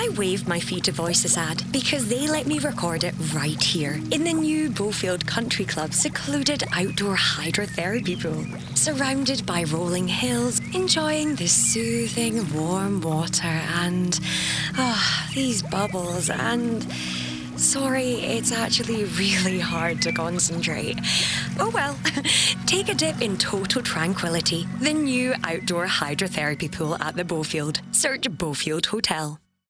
I waved my fee to Voices ad because they let me record it right here in the new Beaufield Country Club secluded outdoor hydrotherapy pool. Surrounded by rolling hills, enjoying the soothing warm water and these bubbles and... Sorry, it's actually really hard to concentrate. Oh well, take a dip in total tranquility. The new outdoor hydrotherapy pool at the Beaufield. Search Beaufield Hotel.